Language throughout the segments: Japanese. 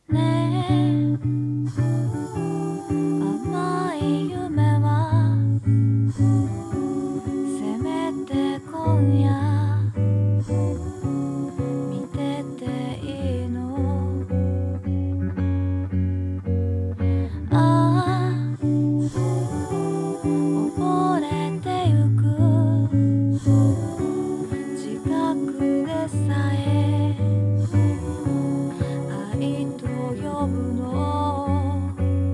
ねえ、甘い夢はせめて今夜見てていいの？ああ、溺れてゆく自覚でさえ愛と呼ぶの。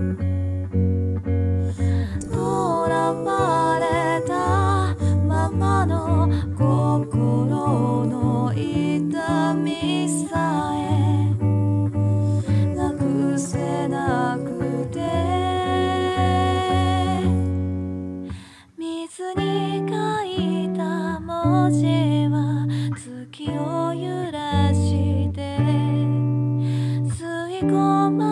とらわれたままの心の痛みさえなくせなくて、水に書いた文字は月を揺らして吸い込ま